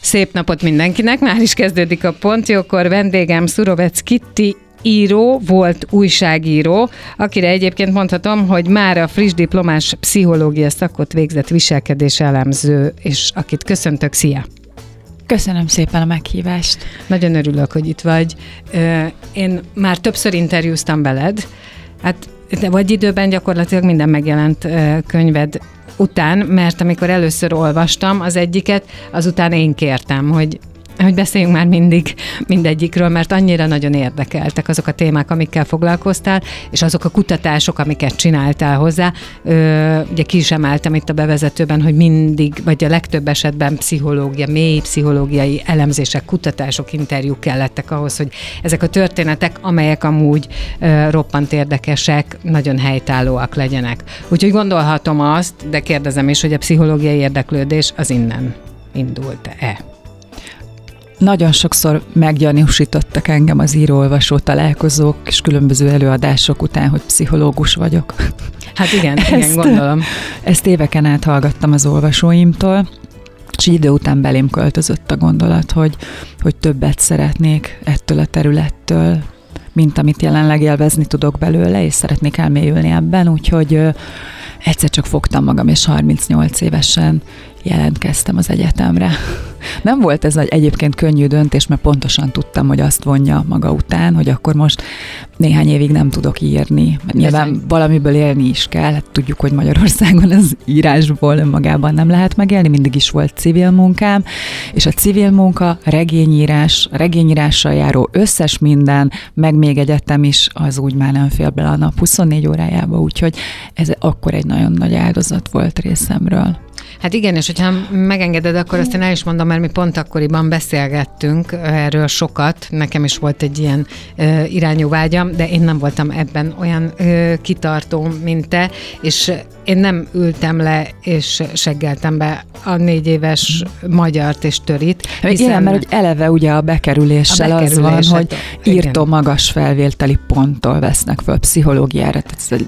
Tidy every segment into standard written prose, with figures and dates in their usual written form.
Szép napot mindenkinek, már is kezdődik a Pontjókor. Vendégem Szurovec Kitti író, volt újságíró, akire egyébként mondhatom, hogy már a friss diplomás pszichológia szakot végzett viselkedés elemző, és akit köszöntök, szia! Köszönöm szépen a meghívást. Nagyon örülök, hogy itt vagy. Én már többször interjúztam veled, hát vagy időben gyakorlatilag minden megjelent könyved után, mert amikor először olvastam az egyiket, azután én kértem, hogy beszéljünk már mindegyikről, mert annyira nagyon érdekeltek azok a témák, amikkel foglalkoztál, és azok a kutatások, amiket csináltál hozzá. Ugye ki is emeltem itt a bevezetőben, hogy mindig, vagy a legtöbb esetben mély pszichológiai elemzések, kutatások, interjúk kellettek ahhoz, hogy ezek a történetek, amelyek amúgy roppant érdekesek, nagyon helytállóak legyenek. Úgyhogy gondolhatom azt, de kérdezem is, hogy a pszichológiai érdeklődés az innen indult-e? Nagyon sokszor meggyanúsítottak engem az író-olvasó találkozók és különböző előadások után, hogy pszichológus vagyok. Hát igen, gondolom. Ezt éveken át hallgattam az olvasóimtól, és idő után belém költözött a gondolat, hogy többet szeretnék ettől a területtől, mint amit jelenleg élvezni tudok belőle, és szeretnék elmélyülni ebben, úgyhogy egyszer csak fogtam magam, és 38 évesen jelentkeztem az egyetemre. Nem volt ez egyébként könnyű döntés, mert pontosan tudtam, hogy azt vonja maga után, hogy akkor most néhány évig nem tudok írni. Mert nyilván valamiből élni is kell. Hát tudjuk, hogy Magyarországon az írásból önmagában nem lehet megélni, mindig is volt civil munkám, és a civil munka, regényírással járó összes minden, meg még egyetem is, az úgy már nem fér bele a nap 24 órájába, úgyhogy ez akkor egy nagyon nagy áldozat volt részemről. Hát igen, és hogyha megengeded, akkor azt én el is mondom, mert mi pont akkoriban beszélgettünk erről sokat, nekem is volt egy ilyen irányú vágyam, de én nem voltam ebben olyan kitartó, mint te, és én nem ültem le, és seggeltem be a 4 éves magyart és törit. Igen, mert hogy eleve ugye a bekerüléssel az van, hogy írtó magas felvételi ponttól vesznek föl pszichológiára, tehát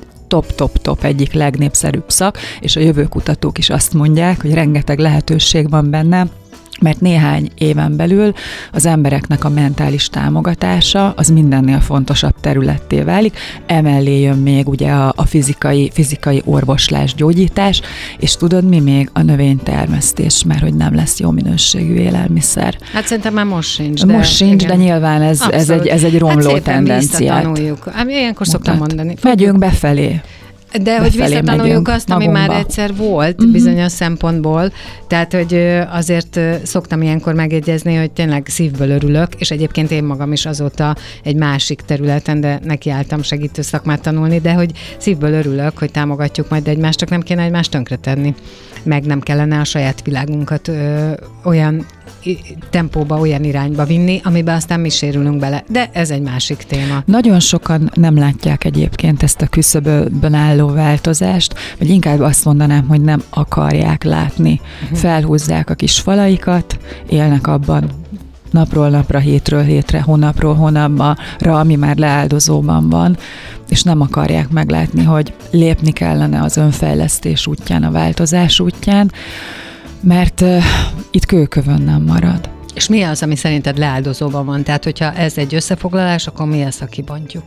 top egyik legnépszerűbb szak, és a jövőkutatók is azt mondják, hogy rengeteg lehetőség van benne, mert néhány éven belül az embereknek a mentális támogatása az mindennél fontosabb területté válik. Emellé jön még ugye a fizikai orvoslás, gyógyítás, és tudod mi még? A növénytermesztés, mert hogy nem lesz jó minőségű élelmiszer. Hát szerintem már most sincs. De nyilván ez egy romló tendenciát. Visszatanuljuk. Ilyenkor szoktam mondani. Megyünk befelé. De hogy visszatanuljuk azt, ami már egyszer volt bizonyos szempontból, tehát hogy azért szoktam ilyenkor megjegyezni, hogy tényleg szívből örülök, és egyébként én magam is azóta egy másik területen, de nekiálltam segítő szakmát tanulni, de hogy szívből örülök, hogy támogatjuk majd egymást, csak nem kéne egymást tönkretenni, meg nem kellene a saját világunkat olyan tempóba, olyan irányba vinni, amiben aztán mi sérülünk bele. De ez egy másik téma. Nagyon sokan nem látják egyébként ezt a küszöbön álló változást, vagy inkább azt mondanám, hogy nem akarják látni. Felhúzzák a kis falaikat, élnek abban napról napra, hétről hétre, hónapról hónapra, ami már leáldozóban van, és nem akarják meglátni, hogy lépni kellene az önfejlesztés útján, a változás útján, mert itt kőkövön nem marad. És mi az, ami szerinted leáldozóban van? Tehát, hogyha ez egy összefoglalás, akkor mi az, ha kibontjuk?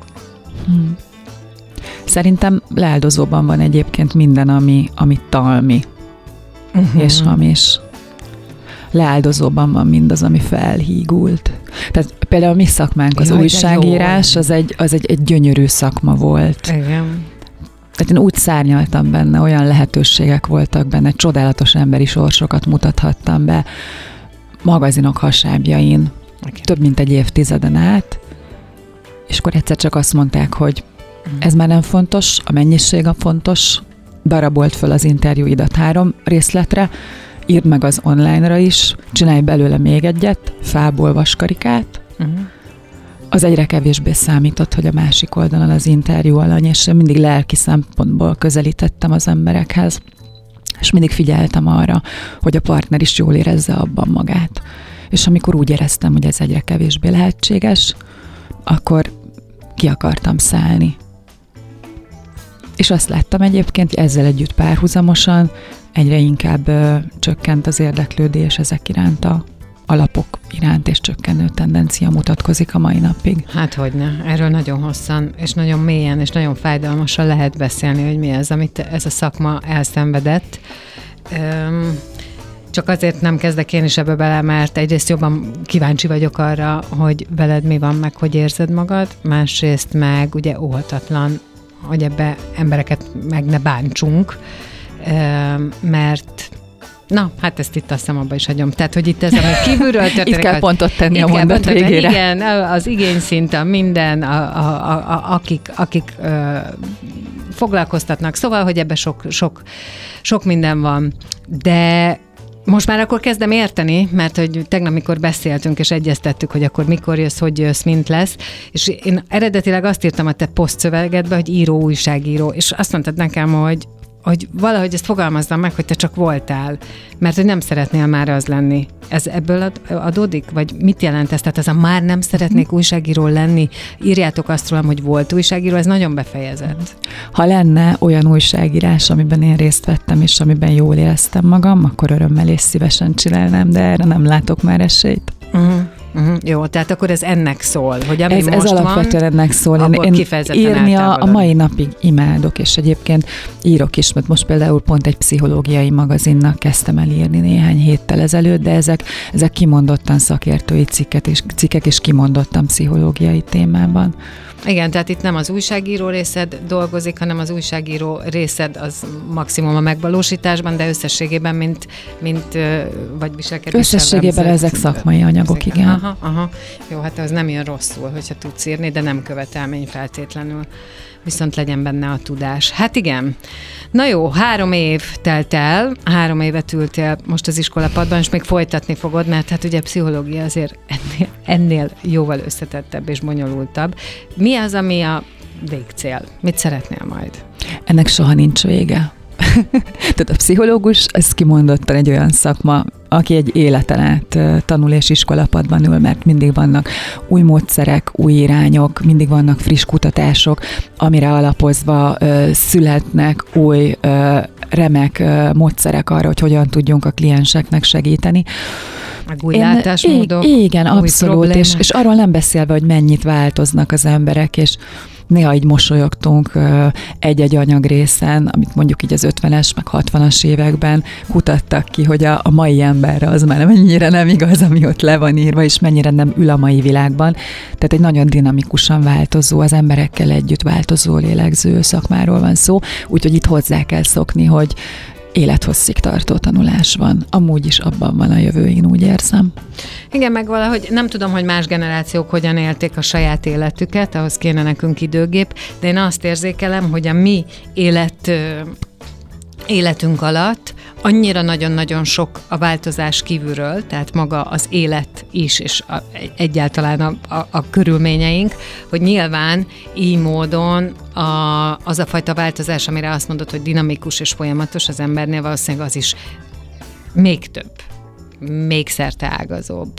Szerintem leáldozóban van egyébként minden, ami talmi és hamis. Leáldozóban van mindaz, ami felhígult. Tehát például a mi szakmánk, az újságírás, az egy gyönyörű szakma volt. Igen. Tehát én úgy szárnyaltam benne, olyan lehetőségek voltak benne, csodálatos emberi sorsokat mutathattam be magazinok hasábjain, több mint egy évtizeden át, és akkor egyszer csak azt mondták, hogy ez már nem fontos, a mennyiség a fontos, darabolt föl az interjúidat 3 részletre, írd meg az online-ra is, csinálj belőle még egyet, fából vaskarikát, az egyre kevésbé számított, hogy a másik oldalon az interjú alany, és mindig lelki szempontból közelítettem az emberekhez, és mindig figyeltem arra, hogy a partner is jól érezze abban magát. És amikor úgy éreztem, hogy ez egyre kevésbé lehetséges, akkor ki akartam szállni. És azt láttam egyébként, hogy ezzel együtt párhuzamosan egyre inkább csökkent az érdeklődés ezek iránt a alapok iránt és csökkenő tendencia mutatkozik a mai napig. Hát hogyne, erről nagyon hosszan, és nagyon mélyen, és nagyon fájdalmasan lehet beszélni, hogy mi ez, amit ez a szakma elszenvedett. Csak azért nem kezdek én is ebbe bele, mert egyrészt jobban kíváncsi vagyok arra, hogy veled mi van, meg hogy érzed magad, másrészt meg ugye óhatatlan, hogy ebbe embereket meg ne bántsunk, mert hát ezt itt azt hiszem abba is hagyom. Tehát, hogy itt ez, ami kívülről történik. Itt kell pontot tenni a mondat végére. Igen, az igényszint, minden, akik foglalkoztatnak. Szóval, hogy ebben sok minden van. De most már akkor kezdem érteni, mert hogy tegnap, amikor beszéltünk és egyeztettük, hogy akkor mikor jössz, hogy jössz, mint lesz, és én eredetileg azt írtam a te posztszövegedbe, hogy író, újságíró, és azt mondtad nekem, hogy valahogy ezt fogalmazzam meg, hogy te csak voltál, mert hogy nem szeretnél már az lenni. Ez ebből adódik? Vagy mit jelent ez? Tehát ez a már nem szeretnék újságíró lenni, írjátok azt rólam, hogy volt újságíró, ez nagyon befejezett. Ha lenne olyan újságírás, amiben én részt vettem, és amiben jól éreztem magam, akkor örömmel és szívesen csinálnám, de erre nem látok már esélyt. Jó, tehát akkor ez ennek szól, hogy ami ez most alapvetően van, ennek szól. Én írni a mai napig imádok, és egyébként írok is, mert most például pont egy pszichológiai magazinnak kezdtem el írni néhány héttel ezelőtt, de ezek kimondottan szakértői cikkek, és kimondottan pszichológiai témában. Igen, tehát itt nem az újságíró részed dolgozik, hanem az újságíró részed az maximum a megvalósításban, de összességében, mint vagy viselkedéssel. Összességében ezek szakmai anyagok, igen. Aha. Jó, hát az nem jön rosszul, hogyha tudsz írni, de nem követelmény feltétlenül. Viszont legyen benne a tudás. Hát igen. Na jó, 3 év telt el, 3 évet ültél most az iskolapadban, és még folytatni fogod, mert hát ugye pszichológia azért ennél jóval összetettebb és bonyolultabb. Mi az, ami a végcél? Mit szeretnél majd? Ennek soha nincs vége. Tehát a pszichológus, ez kimondottan egy olyan szakma, aki egy életen át tanul és iskolapadban ül, mert mindig vannak új módszerek, új irányok, mindig vannak friss kutatások, amire alapozva születnek új remek módszerek arra, hogy hogyan tudjunk a klienseknek segíteni. Meg új látásmódok. Igen, abszolút, és arról nem beszélve, hogy mennyit változnak az emberek, és néha így mosolyogtunk egy-egy anyagrészen, amit mondjuk így az 50-es, meg 60-as években kutattak ki, hogy a mai emberre az már mennyire nem igaz, ami ott le van írva, és mennyire nem ül a mai világban. Tehát egy nagyon dinamikusan változó, az emberekkel együtt változó, lélegző szakmáról van szó, úgyhogy itt hozzá kell szokni, hogy élethosszig tartó tanulás van. Amúgy is abban van a jövő, én úgy érzem. Igen, meg valahogy nem tudom, hogy más generációk hogyan élték a saját életüket, ahhoz kéne nekünk időgép, de én azt érzékelem, hogy a mi életünk alatt annyira nagyon-nagyon sok a változás kívülről, tehát maga az élet is, és egyáltalán a körülményeink, hogy nyilván így módon az a fajta változás, amire azt mondod, hogy dinamikus és folyamatos az embernél, valószínűleg az is még több, még szerteágazóbb.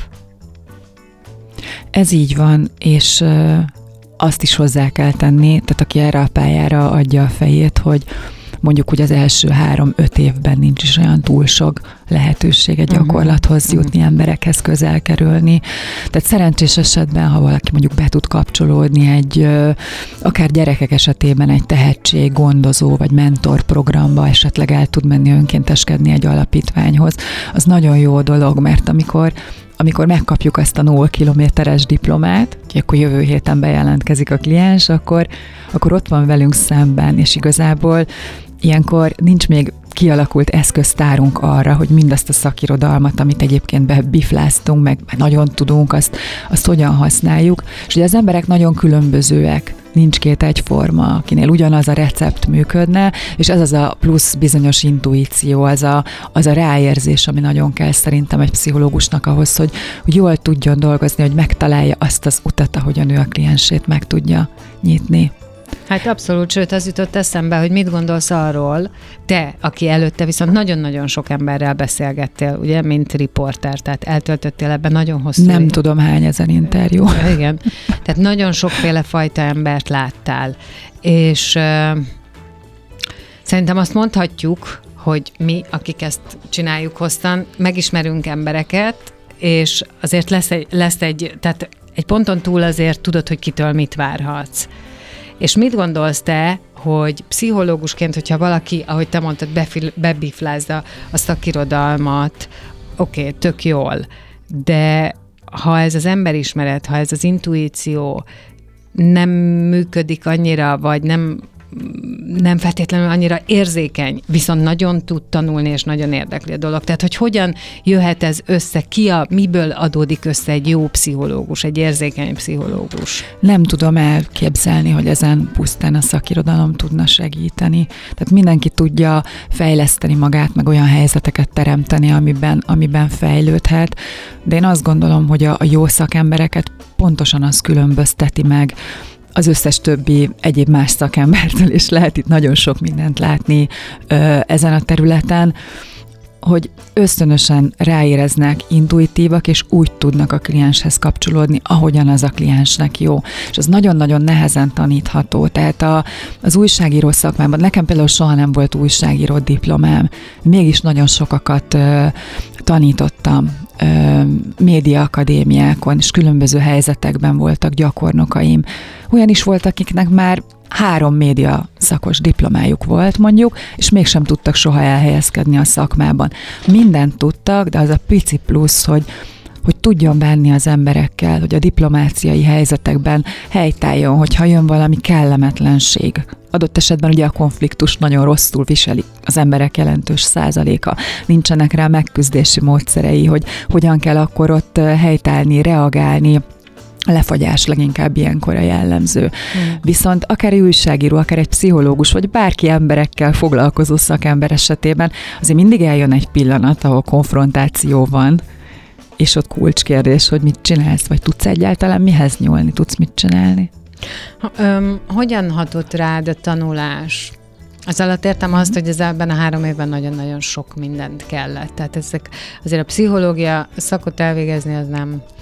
Ez így van, és azt is hozzá kell tenni, tehát aki erre a pályára adja a fejét, hogy mondjuk úgy az első 3-5 évben nincs is olyan túl sok lehetőség egy gyakorlathoz jutni, emberekhez közel kerülni. Tehát szerencsés esetben, ha valaki mondjuk be tud kapcsolódni egy, akár gyerekek esetében egy tehetség, gondozó vagy mentor programba, esetleg el tud menni önkénteskedni egy alapítványhoz, az nagyon jó dolog, mert amikor megkapjuk ezt a 0 kilométeres diplomát, akkor jövő héten bejelentkezik a kliens, akkor ott van velünk szemben, és igazából ilyenkor nincs még kialakult eszköztárunk arra, hogy mindazt a szakirodalmat, amit egyébként bebifláztunk, meg nagyon tudunk, azt hogyan használjuk. És ugye az emberek nagyon különbözőek, nincs két egyforma, akinél ugyanaz a recept működne, és ez az a plusz bizonyos intuíció, az a ráérzés, ami nagyon kell szerintem egy pszichológusnak ahhoz, hogy jól tudjon dolgozni, hogy megtalálja azt az utat, ahogyan ő a kliensét meg tudja nyitni. Hát abszolút, sőt, az jutott eszembe, hogy mit gondolsz arról, te, aki előtte viszont nagyon-nagyon sok emberrel beszélgettél, ugye, mint riporter, tehát eltöltöttél ebben nagyon hosszú. Nem tudom, hány ezer interjú. Igen, tehát nagyon sokféle fajta embert láttál, és szerintem azt mondhatjuk, hogy mi, akik ezt csináljuk hosszan, megismerünk embereket, és azért lesz tehát egy ponton túl azért tudod, hogy kitől mit várhatsz. És mit gondolsz hogy pszichológusként, hogyha valaki, ahogy te mondtad, bebiflázza a szakirodalmat, oké, tök jól, de ha ez az emberismeret, ha ez az intuíció nem működik annyira, vagy nem feltétlenül annyira érzékeny, viszont nagyon tud tanulni, és nagyon érdekli a dolog. Tehát, hogy hogyan jöhet ez össze, miből adódik össze egy jó pszichológus, egy érzékeny pszichológus? Nem tudom elképzelni, hogy ezen pusztán a szakirodalom tudna segíteni. Tehát mindenki tudja fejleszteni magát, meg olyan helyzeteket teremteni, amiben fejlődhet, de én azt gondolom, hogy a jó szakembereket pontosan az különbözteti meg az összes többi egyéb más szakembertől, és lehet itt nagyon sok mindent látni ezen a területen, hogy ösztönösen ráéreznek, intuitívak, és úgy tudnak a klienshez kapcsolódni, ahogyan az a kliensnek jó. És az nagyon-nagyon nehezen tanítható. Tehát az újságíró szakmában, nekem például soha nem volt újságíró diplomám, mégis nagyon sokakat tanítottam médiaakadémiákon, és különböző helyzetekben voltak gyakornokaim. Olyan is volt, akiknek már 3 média szakos diplomájuk volt mondjuk, és mégsem tudtak soha elhelyezkedni a szakmában. Mindent tudtak, de az a pici plusz, hogy tudjon bánni az emberekkel, hogy a diplomáciai helyzetekben helytálljon, hogyha jön valami kellemetlenség. Adott esetben ugye a konfliktus nagyon rosszul viseli az emberek jelentős százaléka. Nincsenek rá megküzdési módszerei, hogy hogyan kell akkor ott helytállni, reagálni. A lefagyás leginkább ilyenkor a jellemző. Viszont akár egy újságíró, akár egy pszichológus, vagy bárki emberekkel foglalkozó szakember esetében azért mindig eljön egy pillanat, ahol konfrontáció van, és ott kulcskérdés, hogy mit csinálsz, vagy tudsz egyáltalán mihez nyúlni, tudsz mit csinálni? Hogyan hatott rád a tanulás? Az alatt értem azt, hogy ebben a 3 évben nagyon-nagyon sok mindent kellett. Tehát azért a pszichológia szakot elvégezni az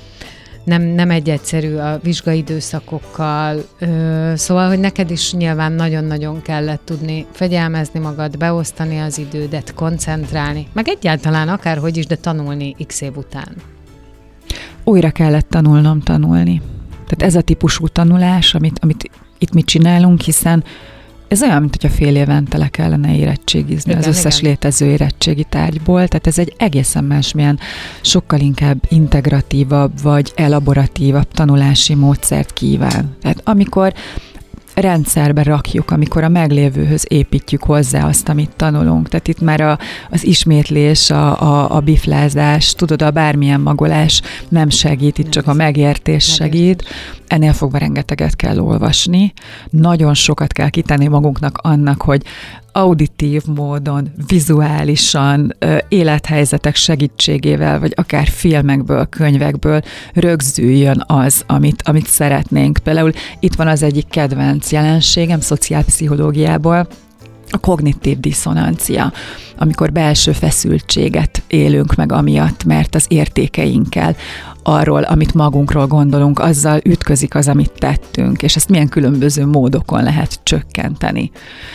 nem egy egyszerű a vizsgaidőszakokkal, szóval, hogy neked is nyilván nagyon-nagyon kellett tudni fegyelmezni magad, beosztani az idődet, koncentrálni, meg egyáltalán akárhogy is, de tanulni x év után. Újra kellett tanulni. Tehát ez a típusú tanulás, amit itt mi csinálunk, hiszen ez olyan, mint hogyha fél évente le kellene érettségizni az összes létező érettségi tárgyból, tehát ez egy egészen másmilyen, sokkal inkább integratívabb vagy elaboratívabb tanulási módszert kíván. Tehát amikor rendszerbe rakjuk, amikor a meglévőhöz építjük hozzá azt, amit tanulunk. Tehát itt már az ismétlés, a biflázás, tudod, a bármilyen magolás nem segít, itt csak a megértés segít. Ennél fogva rengeteget kell olvasni. Nagyon sokat kell kitenni magunknak annak, hogy auditív módon, vizuálisan, élethelyzetek segítségével, vagy akár filmekből, könyvekből rögzüljön az, amit szeretnénk. Például itt van az egyik kedvenc jelenségem szociálpszichológiából, a kognitív diszonancia, amikor belső feszültséget élünk meg amiatt, mert az értékeinkkel, arról, amit magunkról gondolunk, azzal ütközik az, amit tettünk, és ezt milyen különböző módokon lehet csökkenteni.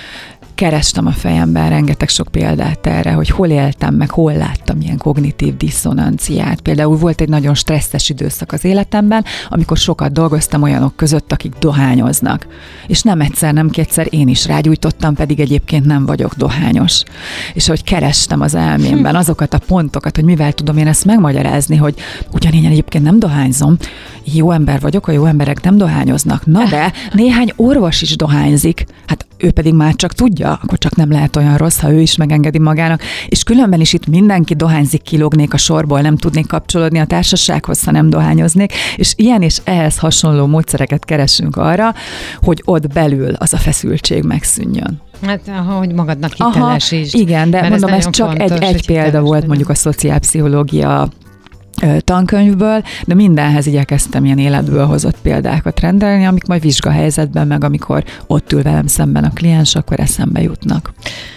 Kerestem a fejemben rengeteg sok példát erre, hogy hol éltem meg, hol láttam ilyen kognitív diszonanciát. Például volt egy nagyon stresszes időszak az életemben, amikor sokat dolgoztam olyanok között, akik dohányoznak. És nem egyszer, nem kétszer én is rágyújtottam, pedig egyébként nem vagyok dohányos. És hogy kerestem az elmémben azokat a pontokat, hogy mivel tudom én ezt megmagyarázni, hogy ugyan én egyébként nem dohányzom, jó ember vagyok, a jó emberek nem dohányoznak. Na de néhány orvos is dohányzik, hát ő pedig már csak tudja, akkor csak nem lehet olyan rossz, ha ő is megengedi magának. És különben is itt mindenki dohányzik, kilógnék a sorból, nem tudnék kapcsolódni a társasághoz, ha nem dohányoznék. És ilyen és ehhez hasonló módszereket keresünk arra, hogy ott belül az a feszültség megszűnjön. Hát, hogy magadnak hitelesítsd. Igen, de mondom, ez csak egy példa volt mondjuk a szociálpszichológia tankönyvből, de mindenhez igyekeztem ilyen életből hozott példákat rendelni, amik majd vizsgahelyzetben, meg amikor ott ül velem szemben a kliens, akkor eszembe jutnak.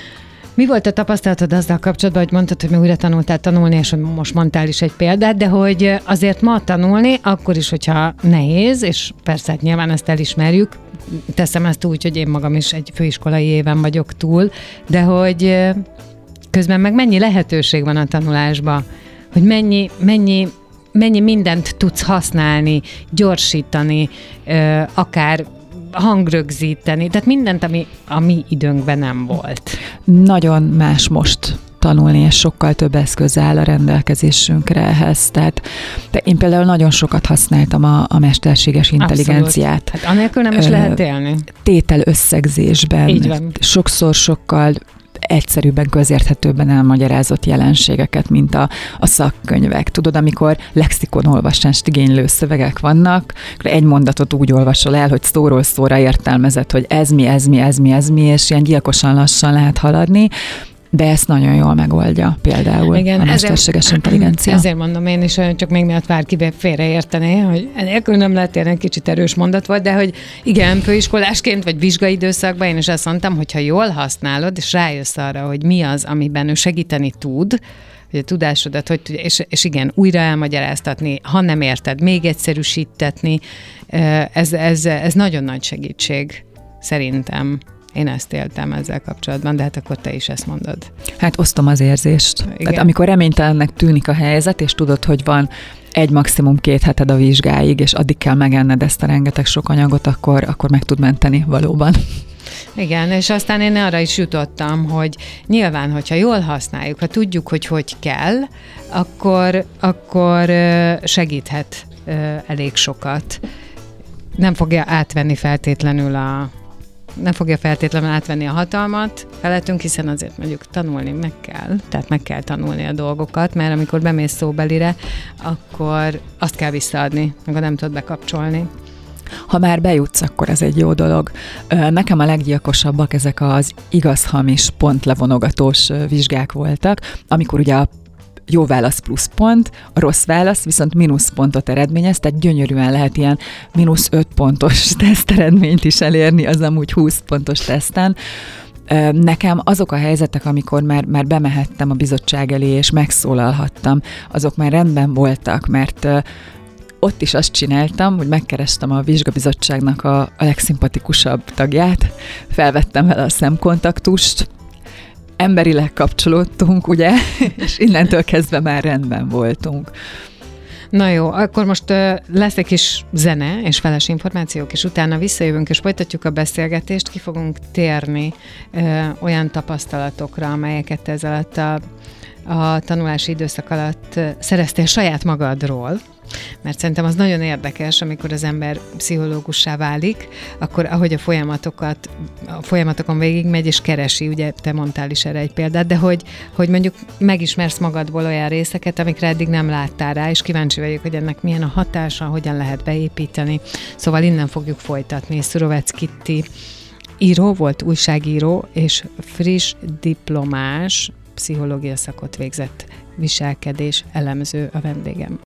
Mi volt a tapasztalatod azzal kapcsolatban, hogy mondtad, hogy mi újra tanultál tanulni, és hogy most mondtál is egy példát, de hogy azért ma tanulni, akkor is, hogyha nehéz, és persze hát nyilván ezt elismerjük, teszem ezt úgy, hogy én magam is egy főiskolai éven vagyok túl, de hogy közben meg mennyi lehetőség van a tanulásban, hogy mennyi mennyi mindent tudsz használni, gyorsítani, akár hangrögzíteni, tehát mindent, ami a mi időnkben nem volt. Nagyon más most tanulni, és sokkal több eszköz áll a rendelkezésünkre ehhez. Tehát én például nagyon sokat használtam a mesterséges intelligenciát. Abszolút. Hát anélkül nem is lehet élni. Tétel összegzésben. Sokszor sokkal egyszerűbben, közérthetőbben elmagyarázott jelenségeket, mint a szakkönyvek. Tudod, amikor lexikonolvasást igénylő szövegek vannak, akkor egy mondatot úgy olvasol el, hogy szóról szóra értelmezed, hogy ez mi, és ilyen gyilkosan lassan lehet haladni, de ezt nagyon jól megoldja például a mesterséges intelligencia. Ezért mondom én is, csak még miatt bárki félreértené, hogy enélkül nem lehet egy kicsit erős mondat volt, de hogy igen, főiskolásként vagy vizsgai időszakban én is azt mondtam, hogy ha jól használod, és rájössz arra, hogy mi az, amiben ő segíteni tud, hogy a tudásodat, hogy és igen, újra elmagyaráztatni, ha nem érted, még egyszerűsítetni, ez nagyon nagy segítség, szerintem. Én ezt éltem ezzel kapcsolatban, de hát akkor te is ezt mondod. Hát osztom az érzést. Igen. Tehát amikor reménytelennek tűnik a helyzet, és tudod, hogy van maximum 2 heted a vizsgáig, és addig kell megenned ezt a rengeteg sok anyagot, akkor meg tud menteni valóban. Igen, és aztán én arra is jutottam, hogy nyilván, hogyha jól használjuk, ha tudjuk, hogy kell, akkor segíthet elég sokat. Nem fogja feltétlenül átvenni a hatalmat felettünk, hiszen azért mondjuk tanulni meg kell, tehát meg kell tanulni a dolgokat, mert amikor bemész szóbelire, akkor azt kell visszaadni, akkor nem tudod bekapcsolni. Ha már bejutsz, akkor ez egy jó dolog. Nekem a leggyilkosabbak ezek az igaz-hamis pontlevonogatós vizsgák voltak, amikor ugye a jó válasz pluszpont, a rossz válasz viszont mínuszpontot eredményez, tehát gyönyörűen lehet ilyen -5 pontos teszteredményt is elérni, az amúgy 20 pontos teszten. Nekem azok a helyzetek, amikor már bemehettem a bizottság elé, és megszólalhattam, azok már rendben voltak, mert ott is azt csináltam, hogy megkerestem a vizsgabizottságnak a legszimpatikusabb tagját, felvettem vele a szemkontaktust, emberileg kapcsolódtunk, ugye, és innentől kezdve már rendben voltunk. Na jó, akkor most lesz egy kis zene és feles információk, és utána visszajövünk, és folytatjuk a beszélgetést, ki fogunk térni olyan tapasztalatokra, amelyeket ez alatt a tanulási időszak alatt szereztél saját magadról, mert szerintem az nagyon érdekes, amikor az ember pszichológussá válik, akkor ahogy a folyamatokon végigmegy és keresi, ugye te mondtál is erre egy példát, de hogy mondjuk megismersz magadból olyan részeket, amikre eddig nem láttál rá, és kíváncsi vagyok, hogy ennek milyen a hatása, hogyan lehet beépíteni. Szóval innen fogjuk folytatni. Szurovec Kitti író volt, újságíró, és friss diplomás pszichológia szakot végzett viselkedés elemző a vendégem.